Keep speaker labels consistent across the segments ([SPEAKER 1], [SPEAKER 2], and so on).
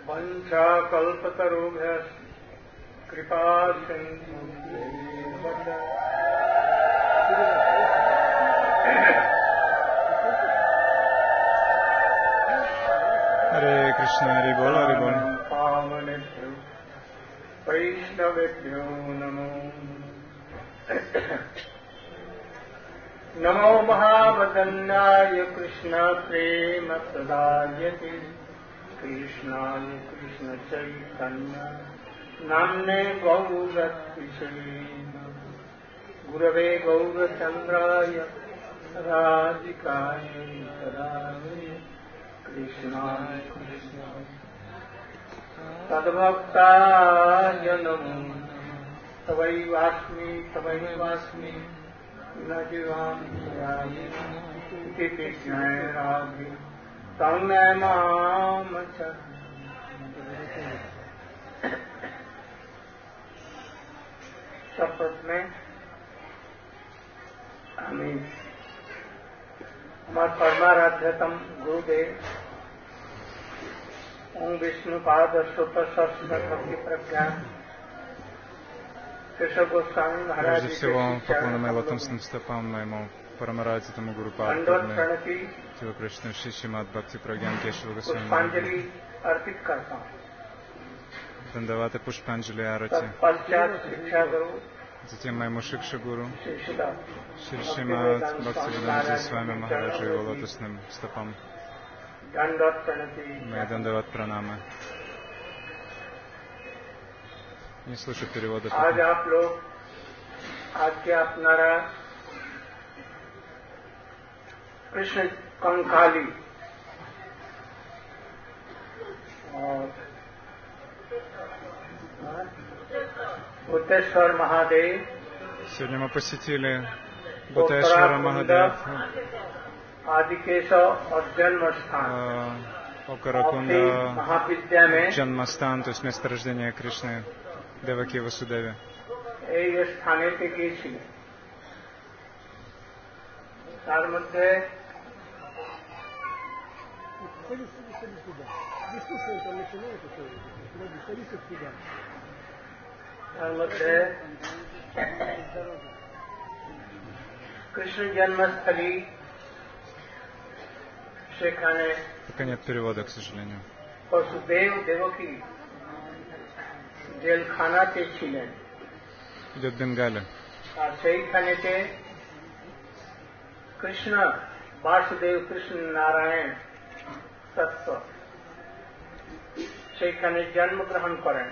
[SPEAKER 1] वंशाकल्पतरुभ्यश्च कृपा सिन्धुभ्यैव च
[SPEAKER 2] हरे कृष्ण हरि बोल
[SPEAKER 1] पावनेभ्यो वैष्णवेभ्यो नमो नमो महावदन्याय कृष्ण प्रेम प्रदायते कृष्णाय कृष्ण चैतन्य नाम्ने गौरत्विषे गुरवे गौरचन्द्राय राधिकाय तदालये कृष्णाय कृष्ण तद्भक्ताय नमो तवैवास्मि न जीवामि इति कृष्णाय राधे तन्मे माम च। शपथ में हमें हमारे परमाराध्यतम गुरुदेव ओम विष्णुपाद सुपर भक्ति प्रज्ञा केशव गोस्वामी महाराज
[SPEAKER 2] Прежде всего, поклоны мои лотосным стопам моему Парамарадитаму Гуру Падме, Тила Кришна Шишимат Бхакти Прагьян Кешава Госвами Махараджи,
[SPEAKER 1] अर्पित करता हूँ।
[SPEAKER 2] Дандавата Пушпанджали Арати,
[SPEAKER 1] तत्पश्चात शिक्षा गुरु
[SPEAKER 2] затем моему Шикша Гуру,
[SPEAKER 1] शिष्यदा
[SPEAKER 2] Шишимат Бхактивиданта Свами Махараджи, его лотосным стопам,
[SPEAKER 1] दंडवत प्रणति।
[SPEAKER 2] мои Дандават Пранамы. Не слышу перевода.
[SPEAKER 1] आज आप लोग आज के अपनारा कृष्ण कंकाली और बुद्धेश्वर महादेव
[SPEAKER 2] Сегодня мы посетили Бутешвара Махадев,
[SPEAKER 1] आदिकेशव और जन्म स्थान
[SPEAKER 2] Окаракунда,
[SPEAKER 1] महाविद्या में
[SPEAKER 2] Джанмастан, то есть место рождения Кришны, Деваки Васудеви.
[SPEAKER 1] এই স্থানে থেকে ছিল তার মধ্যে কৃষ্ণ জন্মস্থলী সেখানে
[SPEAKER 2] Пока нет перевода, к сожалению.
[SPEAKER 1] বসুদেব দেবকী জেলখানাতে ছিলেন
[SPEAKER 2] Идет Бенгаля.
[SPEAKER 1] আর সেইখানেতে কৃষ্ণ বাসুদেব কৃষ্ণ নারায়ণ তত্ত্ব সেইখানে জন্মগ্রহণ করেন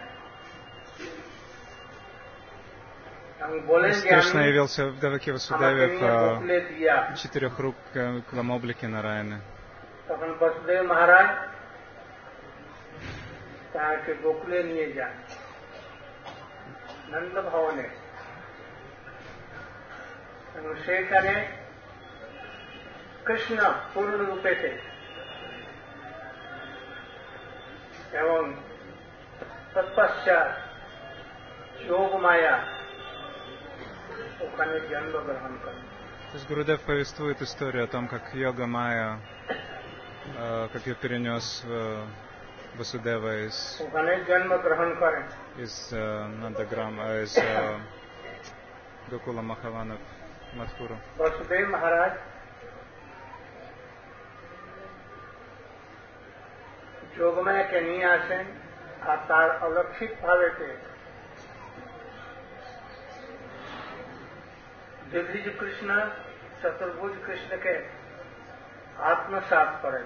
[SPEAKER 1] এবং বলেন যে
[SPEAKER 2] Кришна явился в Деваки Васудеве в
[SPEAKER 1] বকুলে দিয়া
[SPEAKER 2] четырехруком облике Нараяны.
[SPEAKER 1] তখন বসুদেব মহারাজ তাকে গোকুলে নিয়ে যান নন্দ ভবনে এবং সেইখানে কৃষ্ণ পূর্ণ রূপেতে এবং তৎপশ্চাৎ যোগ মায়া ওখানে জন্মগ্রহণ করেন।
[SPEAKER 2] То есть Гурудев повествует историю о том, как йога Майя, как ее перенес Васудева
[SPEAKER 1] ওখানে জন্মগ্রহণ করেন
[SPEAKER 2] из Нандаграма, из Гокула Махавана в Мадхуру.
[SPEAKER 1] বসুদেব মহারাজ যোগমায়াকে নিয়ে আসেন আর তার অলক্ষিত ভাবেতে যুধিজ কৃষ্ণ চতুর্ভুজ কৃষ্ণকে আত্মসাৎ করেন।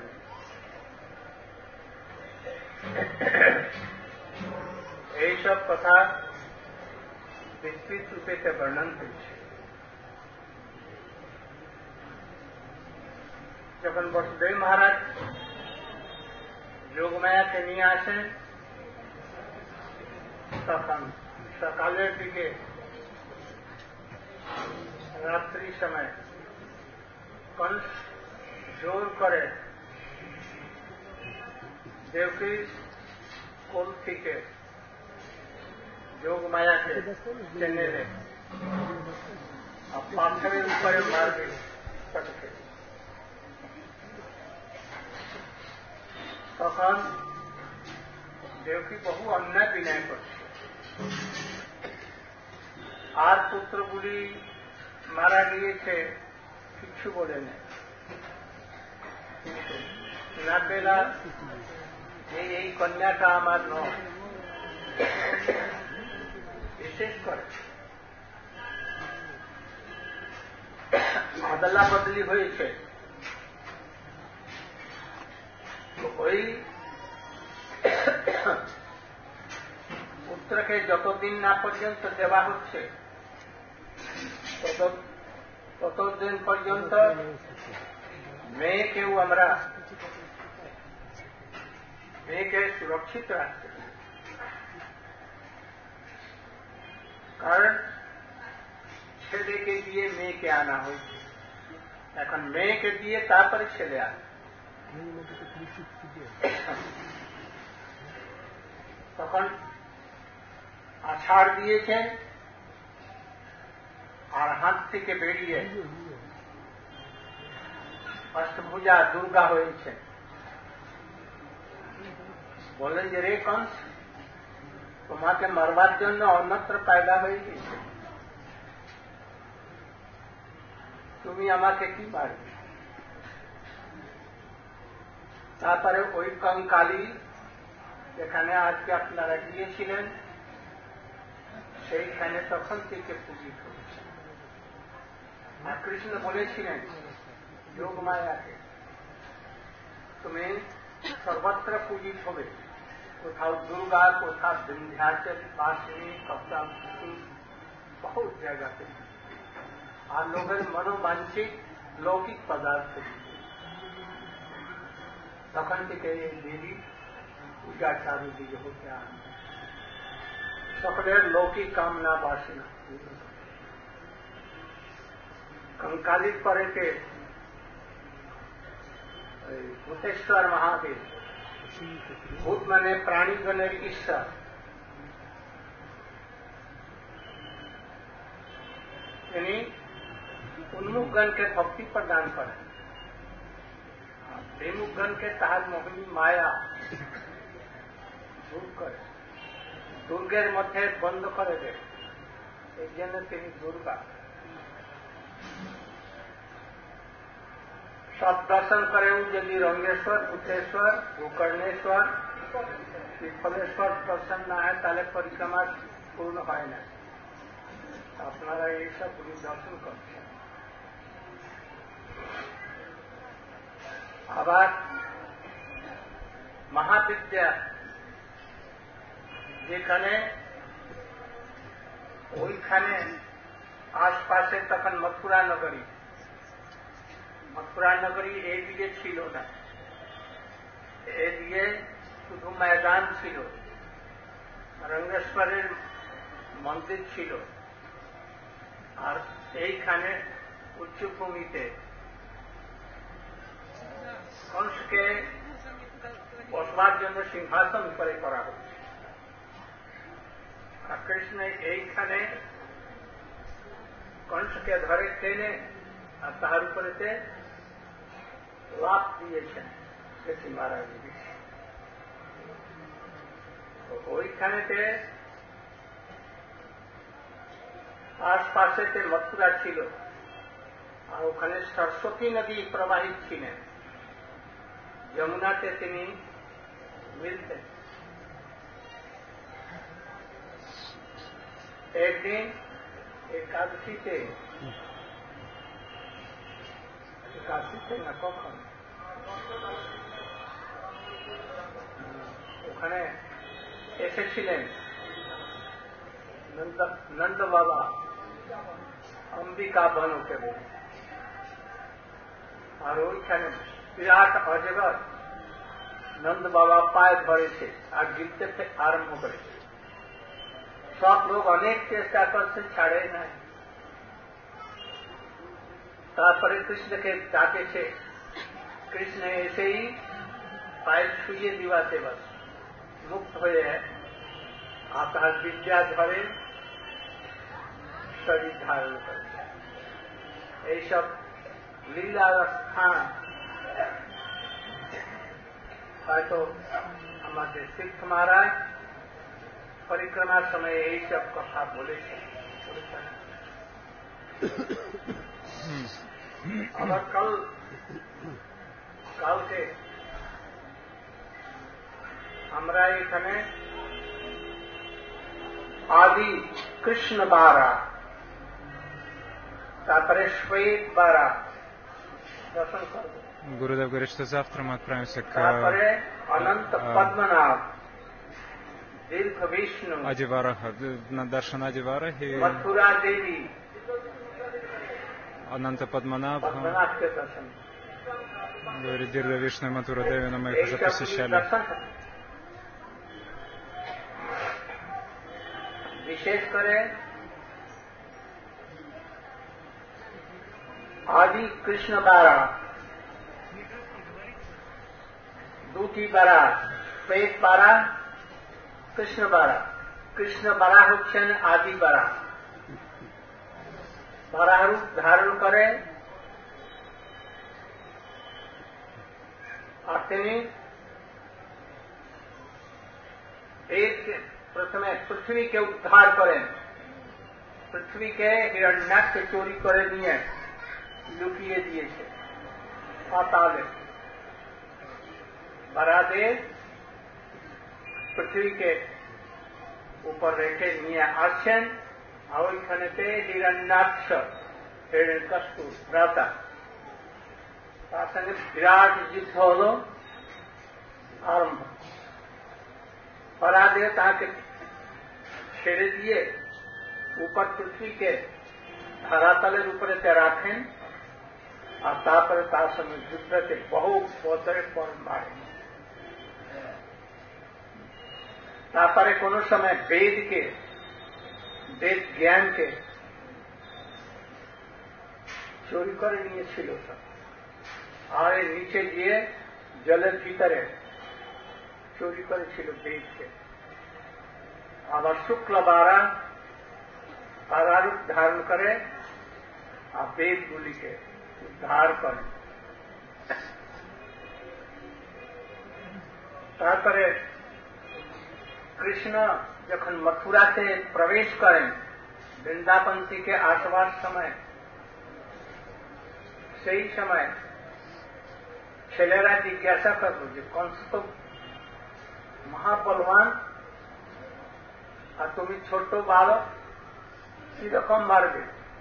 [SPEAKER 1] এইসব কথা বিস্তৃত রূপেতে বর্ণন করছে। যখন বসুদেব মহারাজ যোগমায়াকে নিয়ে আসেন তখন সকালের দিকে রাত্রি সময় কংস জোর করে দেবকীর কোল থেকে যোগমায়াকে টেনে নেয় আর পাথরের উপরে মারবে তাকে। তখন দেবকী বহু অন্যায় বিনয় করছে, আর পুত্রগুলি মারা গিয়েছে কিচ্ছু বলে নেই, কিন্তু না পেলা যে এই কন্যাটা আমার নয়, বিশেষ করে আদলা বদলি হয়েছে। ওই পুত্রকে যতদিন না পর্যন্ত দেওয়া হচ্ছে ততদিন পর্যন্ত মেয়েকেও আমরা মেয়েকে সুরক্ষিত রাখতে, কারণ ছেলেকে দিয়ে মেয়েকে আনা হয়েছে, এখন মেয়েকে দিয়ে তারপরে ছেলে আনে। তখন আষাঢ় দিয়েছেন আর হাত থেকে বেরিয়ে অষ্টভুজা দুর্গা হয়েছে। বললেন যে রে কংস, তোমাকে মারবার জন্য অন্যত্র পয়দা হয়ে গেছে, তুমি আমাকে কি মারবে? তারপরে ওই কঙ্কালী যেখানে আজকে আপনারা গিয়েছিলেন সেইখানে তখন থেকে পূজিত হচ্ছে। আর কৃষ্ণ বলেছিলেন যোগমায়াকে, তুমি সর্বত্র পূজিত হবে, কোথাও দুর্গা, কোথাও বিন্ধ্যাচল, বাসিনী, কপ্তাম, বহুত জায়গাতে, আর লোকের মনোবাঞ্ছিত লৌকিক পদার্থ তখন থেকে এই দেবী পূজা চারুদিকে হতে আরম্ভ, সকলের লৌকিক কামনা বাসনা। কঙ্কালীর পরেতে ভূতেশ্বর মহাদেব, ভূত মানে প্রাণীগণের ঈশ্বর, তিনি উন্মুখগণকে ভক্তি প্রদান করেন, বিমুখগণকে তাহার মোহিনী মায়া দূর করে, দুর্গের মধ্যে বন্ধ করে দেয়, এই জন্য তিনি দুর্গা। সব দর্শন করেও যদি রঙ্গেশ্বর, ভূতেশ্বর, গোকর্ণেশ্বর, শ্রীফলেশ্বর দর্শন না হয় তাহলে পরিক্রমা পূর্ণ হয় না। আপনারা এইসব গুলি দর্শন করছেন। আবার মহাবিদ্যা যেখানে, ওইখানে আশপাশে তখন মথুরা নগরী, মথুরা নগরী এইদিকে ছিল না, এদিকে শুধু ময়দান ছিল, রঙ্গেশ্বরের মন্দির ছিল, আর এইখানে উচ্চভূমিতে কংসকে বসবার জন্য সিংহাসন উপরে করা হচ্ছে। আর কৃষ্ণ এইখানে কংসকে ধরে টেনে আর তাহার উপরেতে লাফ দিয়েছেন, বেশি মারা গিয়েছে। ওইখানেতে আশপাশেতে মথুরা ছিল, আর ওখানে সরস্বতী নদী প্রবাহিত ছিলেন, যমুনাতে তিনি মিলতেন। একদিন একাদশীতে না কখন ওখানে এসেছিলেন নন্দ বাবা অম্বিকা বনকে বলে, আর ওইখানে বিরাট অজগর নন্দ বাবা পায়ে ধরেছে আর গিলতে আরম্ভ করেছে। সব লোক অনেক চেষ্টা করছে, ছাড়ে নাই। তারপরে কৃষ্ণকে ডাকেছে, কৃষ্ণ এসেই পায়ে ছুঁয়ে দিবাতে বাস মুক্ত হয়ে আর তাহার বিদ্যা ধরে শরীর ধারণ করে। এইসব লীলার স্থান হয়তো हमारे सिद्ध महाराज परिक्रमा समय यही सब कथा बोले थे। अगर কালকে আমরা এখানে आदि कृष्ण बारा तापरे श्वेत बारा दर्शन कर
[SPEAKER 2] Гурудев говорит, что завтра мы отправимся к
[SPEAKER 1] अनंत पद्मनाभ दीर्घ विष्णु
[SPEAKER 2] Адивараха, на Даршан Адиварахи,
[SPEAKER 1] मथुरा देवी
[SPEAKER 2] Ананта Падманабха.
[SPEAKER 1] पद्मनाभ के दर्शन
[SPEAKER 2] Говорит, Дирда Вишну и Матура Деви, но мы их уже посещали.
[SPEAKER 1] विशेष करे आदि कृष्ण बारा दूती बारा श्वेत बारा कृष्ण बारा হচ্ছেন आदि बारा बारा रूप धारण करे और তিনি एक प्रथमे पृथ्वी के उद्धार करें पृथ्वी के हिरण्याक्ष चोरी करे दिए लुकिए दिए पाताले बरादेव पृथ्वी के ऊपर रेखे निये आছেন আর ওইখানেতে হিরণ্যাক্ষ হিরণ্যকশিপু রাজা তার সঙ্গে বিরাট যুদ্ধ হলো আরম্ভ बरादेव ताके छेड़े दिए ऊपर पृथ्वी के धरातलेर ऊपर राखें और तापर तार समय युद्ध के बहुत बछर पर मारे तापरे कोनो समय वेद ज्ञान के चोरी करे निয়েছিল और नीचे गए जलेर भीतरे चोरी करेছিল वेद के आবার शुक्ल बारा कारारूप धारण करे और वेद गुली के उद्धार करे तारपरे कृष्ण जखन मथुरा से प्रवेश करें वृंदावंती के आसपास समय सही समय छेलेरा जिज्ञासा कर कंस तो महाबलवान और तुम्हें छोट बालक की रकम मारबे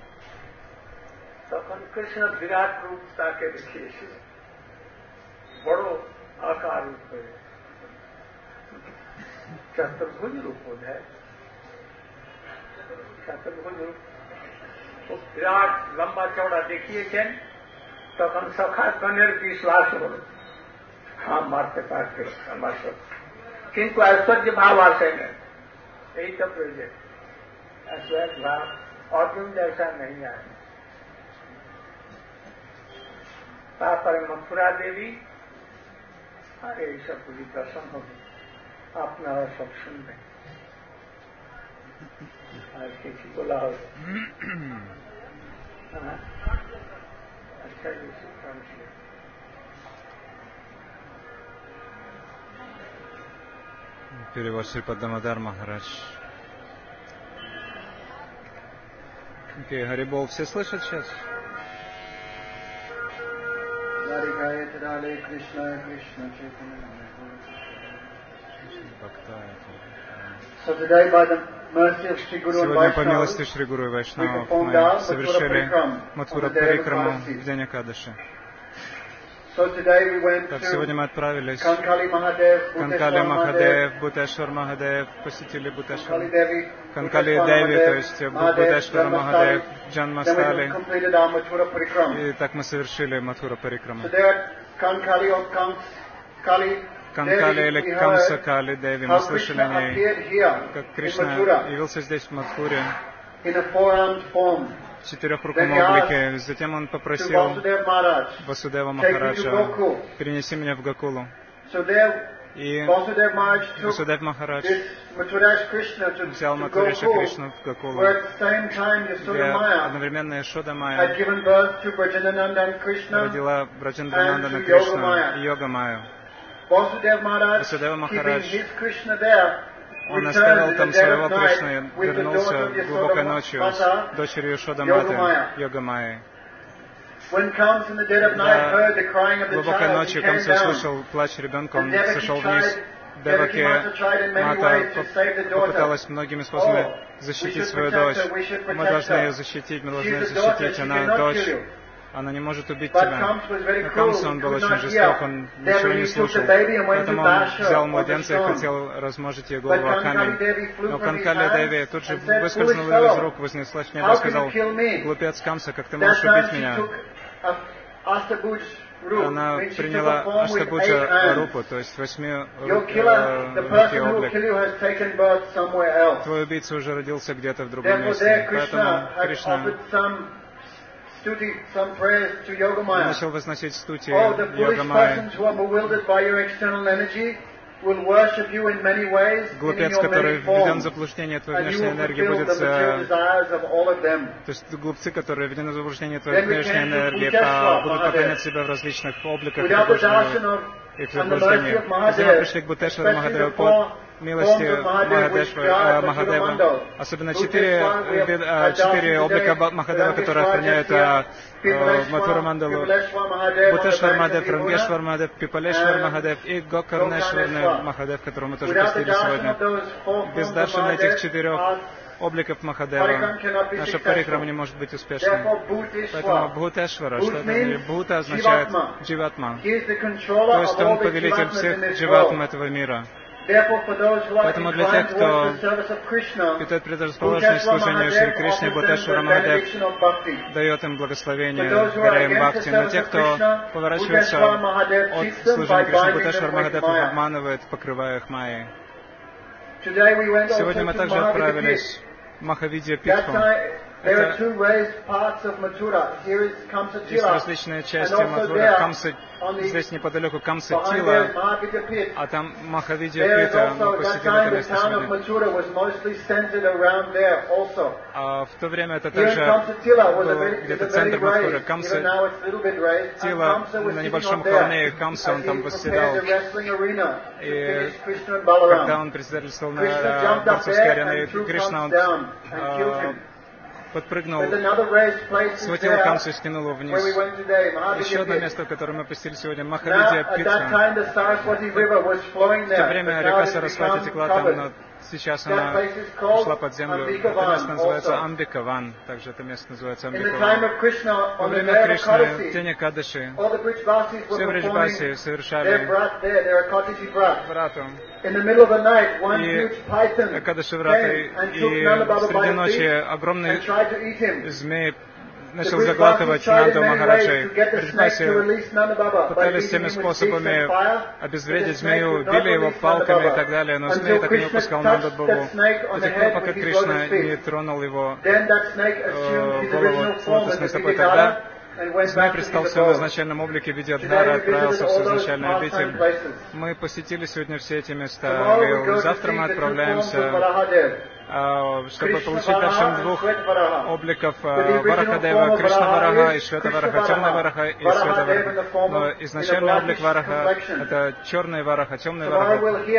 [SPEAKER 1] तक कृष्ण विराट रूप ताके देखिए बड़ो आकार रूप चतुर्भुज रूप हो जाए चतुर्भुज रूप तो विराट लंबा चौड़ा देखिए तक सखा कनेर विश्वास हो हाँ मारते पारते हमारे किंतु ऐश्वर्य भाव आशय में यही सब प्रयोजन ऐश्वर्य भाव अर्जुन जैसा नहीं आए तापर मथुरा देवी अरे सब पूरी दर्शन होगी अपना सब सुन रहे आज किसी बोला हो अच्छा जी सुखान से
[SPEAKER 2] Перевод Шрипад Дамодар Махарадж. Окей, Харибол, все слышат сейчас? Сегодня по милости Шри Гуру и Вайшнавов мы совершили Матхура Парикраму в день Акадаши. Так, сегодня мы отправились Канкали Махадев, Бутешвар Махадев, посетили Бутешвар, Канкали Деви, то есть Бутешвар Махадев, Джанмастали, и так мы совершили Матхура Парикраму. Канкали или Камсакали Деви, мы слышали о ней, как Кришна явился здесь в Матхуре в четырехруком облике. Затем он попросил Васудева Махараджа: перенеси меня в Гакулу. И Васудев Махарадж взял Матхуриша Кришну в Гакулу, где одновременно Яшода Майя родила Браджендранандана Кришну и Йога Майю. Васудева Махарадж, он оставил там своего Кришну и вернулся глубокой ночью с дочерью Йошода Маты, Йога-майей. Когда глубокой ночью Камса услышал плач ребенка, он сошел вниз. Деваки Мата попыталась многими способами защитить свою дочь. Мы должны ее защитить, мы должны ее защитить. Она дочь, она не может убить тебя. Но Камса, он был очень жесток, он ничего не слушал. Поэтому он взял младенца и хотел размножить ее голову о камень. Но Канкали Деви тут же выскользнула из рук, вознеслась в небо и сказал: глупец Камса, как ты можешь убить меня? Она приняла Аштабуджа Рупу, то есть 8-рукий облик. Твой убийца уже родился где-то в другом месте. Поэтому Кришна начал возносить стути Йога-майи. Глупец, который введен в заблуждение твоей внешней энергии, будет... То есть глупцы, которые введены в заблуждение твоей внешней энергии, будут поклоняться себя в различных обликах и их заблуждениях. Затем мы пришли к Бутешвару Махадеву по милости Махадева. Особенно 4 облика Махадева, которые охраняют Матхуру Мандалу. Бутешвар Махадев, Рангешвар Махадев, Пипалешвар Махадев и Гокарнешвар Махадев, которого мы тоже посетили сегодня. Без даршана этих 4 обликов Махадева наша парикрама не может быть успешной. Поэтому Бхутешвара, что это? Бхута означает Дживатма. То есть он повелитель всех Дживатм этого мира. Поэтому для тех, кто питает предрасположенность к служению Шри Кришне, Бхутешвара Махадев дает им благословение, даря им бхакти. Но те, кто поворачивается от служения Кришне, Бхутешвара Махадев обманывает, покрывая их майей. Сегодня мы также отправились в Махавидья Питху. Есть различные части Матхуры. Здесь неподалеку Камса Тила, а там Махавидья Пита. Мы посетили это место сегодня. А в то время это также был где-то центр Матхуры. Камса Тила на небольшом холме, Камса, он там восседал. И когда он председательствовал на борцовской арене, Кришна, он подпрыгнул, схватил Камсу и скинул его вниз. Еще одно место, которое мы посетили сегодня, Махавидья Питха. В то время река Сарасвати текла там, но сейчас она ушла под землю. Это место называется Амбикаван. Также это место называется Амбикаван. Во время Кришны, в день Экадаши, все Бриджбаси совершали врату. И Экадаши врата, и среди ночи огромный змей начал заглатывать Нанду Махараджи. Бриджбаси пытались всеми способами обезвредить змею, били его палками и так далее, но змей так и не упускал Нанду Богу. До тех пор, пока Кришна не тронул его голову лотосной стопой. Тогда змей предстал в своем изначальном облике в виде Адхара, отправился в свою изначальную обитель. Мы посетили сегодня все эти места. Завтра мы отправляемся, чтобы получить даршан 2 обликов Варахадева, Кришна Вараха и Швета Вараха, темная Вараха и Света Вараха. Но изначальный облик Вараха — это черный Вараха, темный Вараха.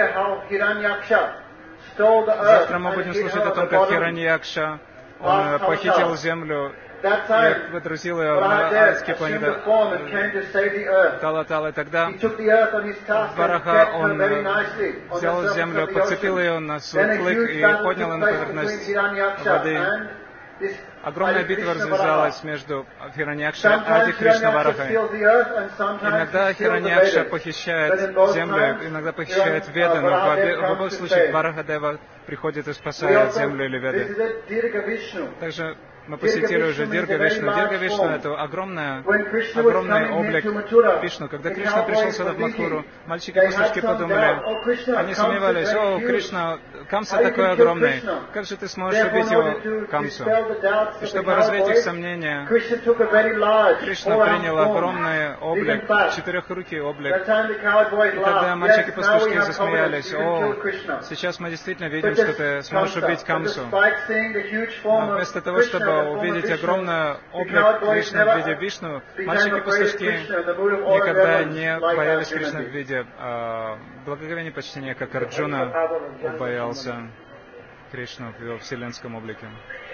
[SPEAKER 2] Завтра мы будем слушать о том, как Хираньякша, он похитил землю и водрузил ее на адские планеты Талатал. И тогда Вараха, он взял землю, подцепил ее на свой клык и поднял ее на поверхность воды. Огромная битва развязалась между Хираньякшей и Ади Кришна Варахой. Иногда Хираньякша похищает землю, иногда похищает Веды, но в обоих случаях Варахадева приходит и спасает землю или Веды. Также мы посетили уже Дирга Вишну. Дирга Вишну — это огромный облик Вишну. Когда Кришна пришел сюда в Матхуру, мальчики-пастушки подумали, они сомневались: о, Кришна, Камса такой огромный, как же ты сможешь убить его, Камсу? И чтобы развеять их сомнения, Кришна принял огромный облик, 4-рукий облик. И тогда мальчики-пастушки засмеялись: о, сейчас мы действительно видим, что ты сможешь убить Камсу. Но вместо того, чтобы увидеть огромный облик Кришны в виде Вишну, мальчики-пастушки никогда не боялись Кришны в виде благоговения, почтения, как Арджуна боялся Кришну в его вселенском облике.